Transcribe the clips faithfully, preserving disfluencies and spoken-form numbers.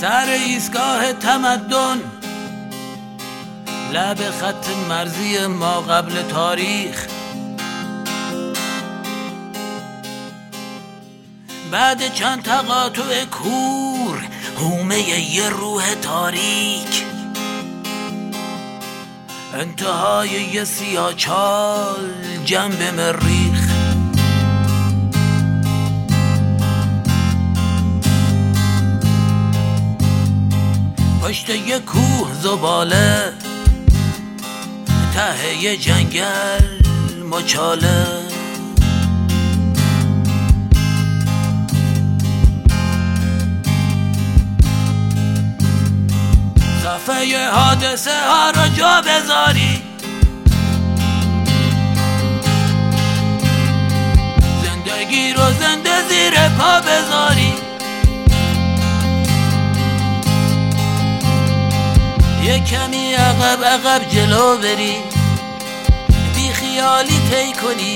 سر ایستگاه تمدن، لب خط مرزی ما قبل تاریخ. بعد چند تقاطع کور، هومه یه روح تاریک، انتهای یه سیاچال جنب مریخ. پشت یه کوه زباله، ته یه جنگل مچاله. صفحه حادثه ها رو جا بذاری، زندگی رو زنده زیر پا بذاری. یه کمی عقب عقب جلو بری، بی خیالی طی کنی،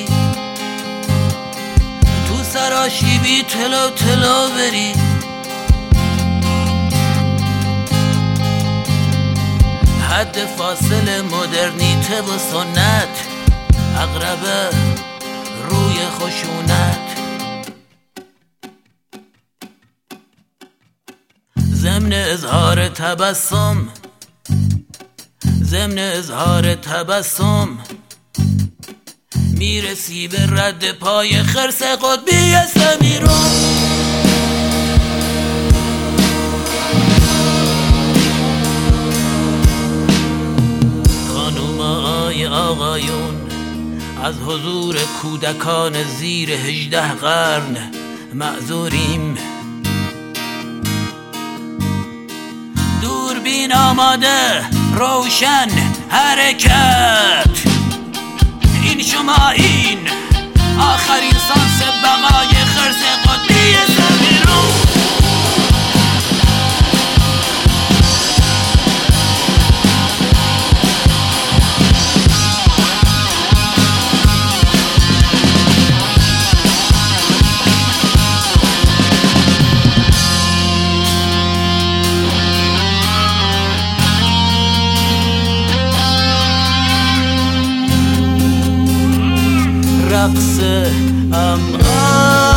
تو سراشیبی تلو تلو بری. حد فاصل مدرنیته و سنت، اقربه روی خشونت. ضمن اظهار تبسم، ضمن اظهار تبسم، میرسی به رد پای خرس قطبی سمیرون. خانومای آقایون، از حضور کودکان زیر هجده قرن معذوریم. دوربین آماده، روشن، حرکت. این شما، این آخرین سانس بقای خرس قطبی سمیرون. رقص امعا،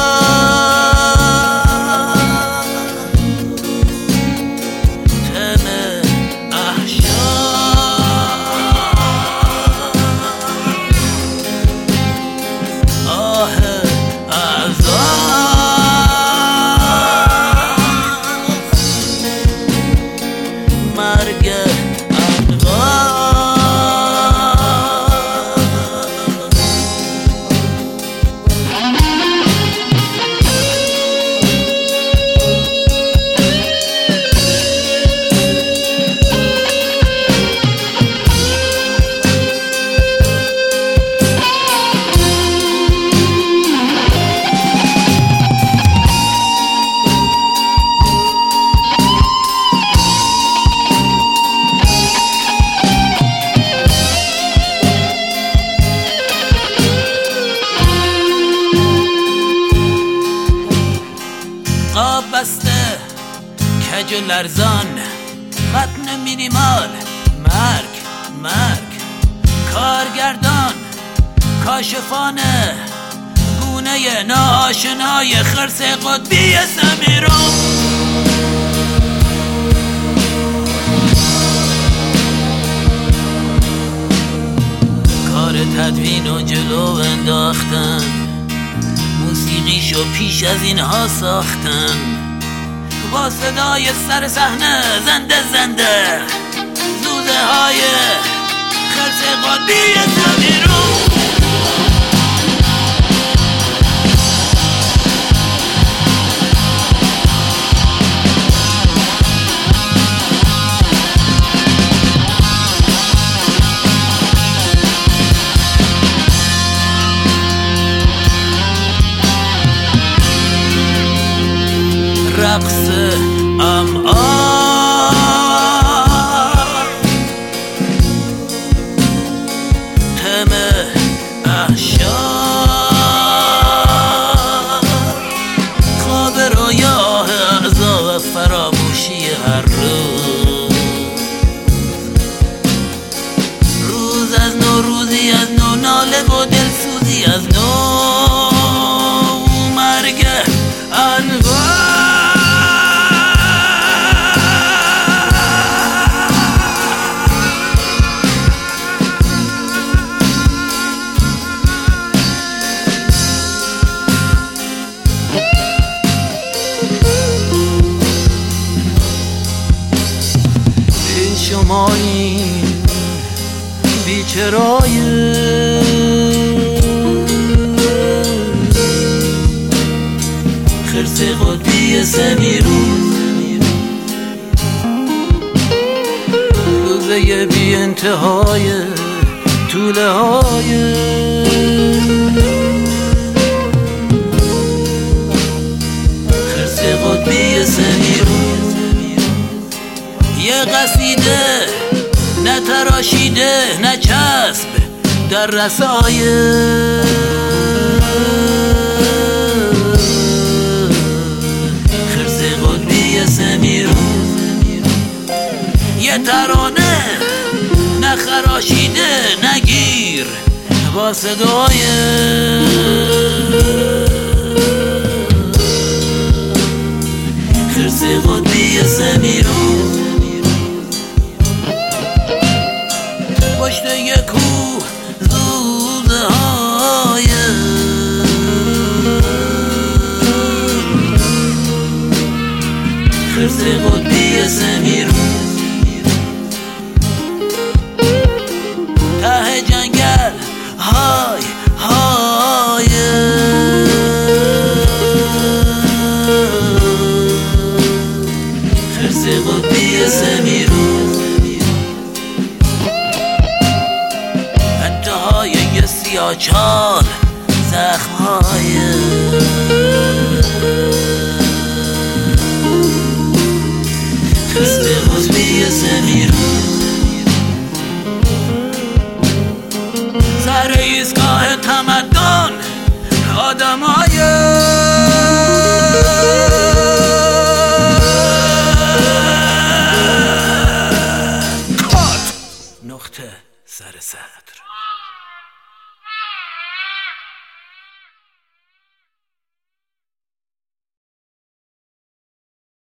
تم احشا، آه اعضا، مرگ انقا. قاب بسته، کج لرزان، متن مینیمال، مرگ مرگ. کارگردان، کاشفانه، گونه ناآشنای خرس قطبی سمیرون. کار تدوین و جلو انداختن، موسیقیشو پیش از اینها ساختن. با صدای سر صحنه زنده زنده، زوزه های خرس قطبی سمیرون. رقص امعا، تم احشا، خواب رویاه اعضا و فراموشی چرای خرس قطبی سمیرون روزه بی انتهای طوله های خرس قطبی سمیرون یه قصیده نه تراشیده نه چسب در رسای خرس قطبی سمیرون یه ترانه نه خراشیده نه گیر با صدای خرس قطبی سمیرون پشت یک کوه زوزه های خرس قطبی سمیرون ته جنگل های های خرس قطبی سمیرون انتهای یه سیاچال زخمهای خرس قطبی سمیرون سر ایستگاه تمدن آدمای کات نقطه سر صدر